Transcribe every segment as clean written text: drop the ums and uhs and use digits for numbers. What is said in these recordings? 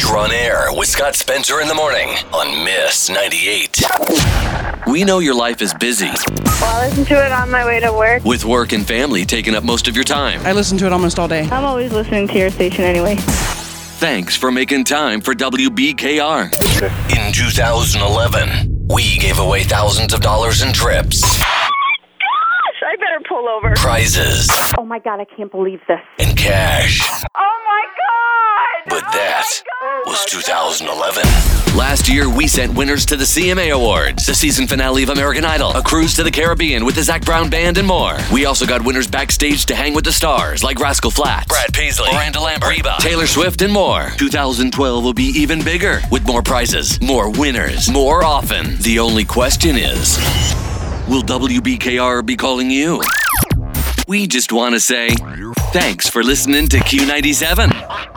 You're on air with Scott Spencer in the morning on Miss 98. We know your life is busy. Well, I listen to it on my way to work. With work and family taking up most of your time. I listen to it almost all day. I'm always listening to your station anyway. Thanks for making time for WBKR. In 2011, we gave away thousands of dollars in trips. I better pull over. Prizes. Oh my God, I can't believe this. And cash. Oh my God! But that was 2011. Last year, we sent winners to the CMA Awards, the season finale of American Idol, a cruise to the Caribbean with the Zac Brown Band, and more. We also got winners backstage to hang with the stars like Rascal Flatts, Brad Paisley, Miranda Lambert, Reba, Taylor Swift, and more. 2012 will be even bigger with more prizes, more winners, more often. The only question is, will WBKR be calling you? We just want to say thanks for listening to Q97.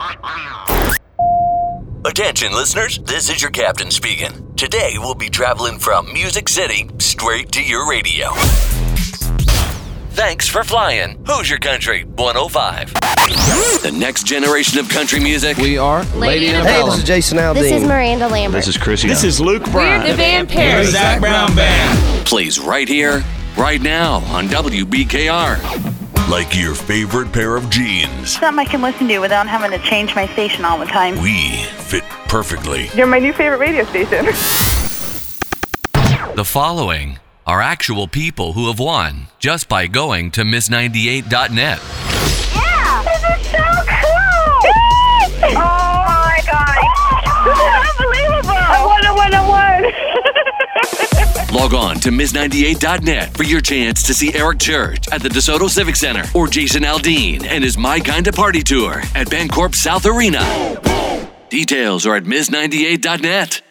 Attention, listeners. This is your captain speaking. Today, we'll be traveling from Music City straight to your radio. Thanks for flying. Hoosier Country 105. The next generation of country music. We are Lady Lady Antebellum. Antebellum. This is Jason Aldean. This is Miranda Lambert. This is Chris Young. This is Luke Bryan. We're the Van Perry. The Zac Brown Band. Plays right here, right now on WBKR. Like your favorite pair of jeans. Something I can listen to without having to change my station all the time. We fit perfectly. You're my new favorite radio station. The following are actual people who have won just by going to miss98.net. Yeah! This is so cool! Oh my God! This is unbelievable! I won! Log on to miss98.net for your chance to see Eric Church at the DeSoto Civic Center or Jason Aldean and his My Kinda Party Tour at Bancorp South Arena. Details are at miss98.net.